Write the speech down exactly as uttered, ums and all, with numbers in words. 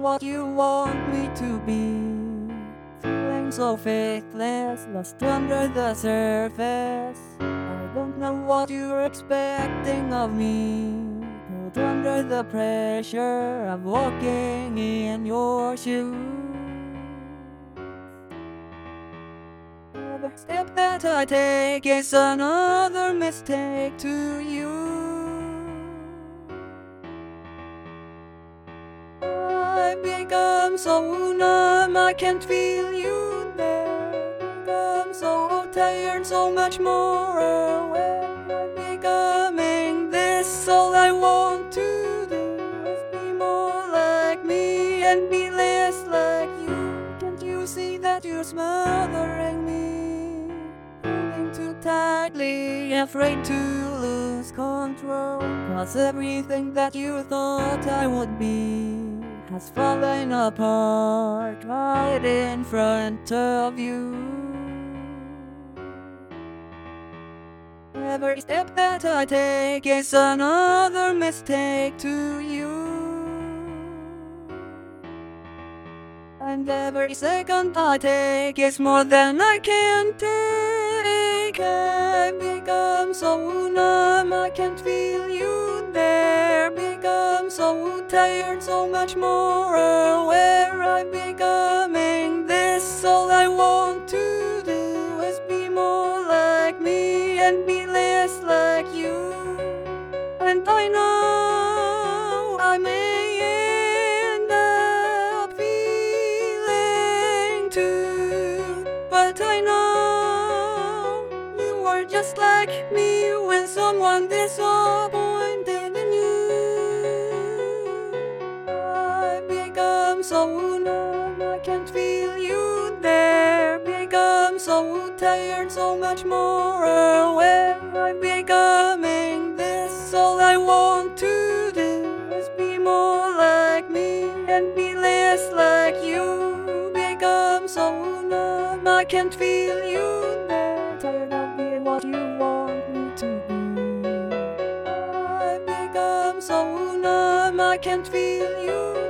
what you want me to be. Feeling so faithless, lost under the surface. I don't know what you're expecting of me. Pulled under the pressure of walking in your shoes. Every step that I take is another mistake to you. I become so numb, I can't feel you there. Become so tired, so much more aware. I'm becoming this, all I want to do is be more like me and be less like you. Can't you see that you're smothering me? Holding too tightly, afraid to lose control. 'Cause everything that you thought I would be has fallen apart right in front of you. Every step that I take is another mistake to you. And every second I take is more than I can take. I've become so numb, I can't feel you there. Become so tired, so much more aware. I'm becoming this, all I want to do is be more like me and be less like you. And I know I may end up feeling too, but I know you are just like me when someone disappointed in you. I've become so numb, I can't feel you there. Become so tired, so much more aware. I'm becoming this, all I want to do is be more like me and be less like you. Become so numb, I can't feel you there. Tired of being what you want me to be. I've become so numb, I can't feel you